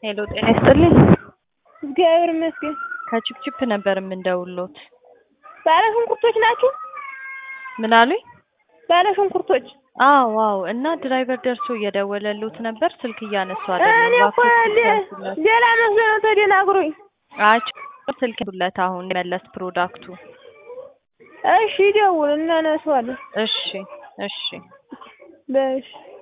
ሄሎ ጤና ይስጥልኝ። እግዚአብሔር ይመስገን። ከቺፕቺፕ ነበር የምንደውልዎት። ባለ ሽንኩርቶች ናችሁ? ምን አሉኝ? ባለ ሽንኩርቶች። አዎ እና ድራይቨር ደርሶ እየደወለልዎት ነበር፣ ስልክ እያነሱ አይደለም። እኔ እኮ ሌላ መስሎ ነው ተደናግሮኝ። ስልክ ሁለት አሁን መለስ ፕሮዳክቱ። እሺ ደውል እናነሳዋለን። እሺ በሽ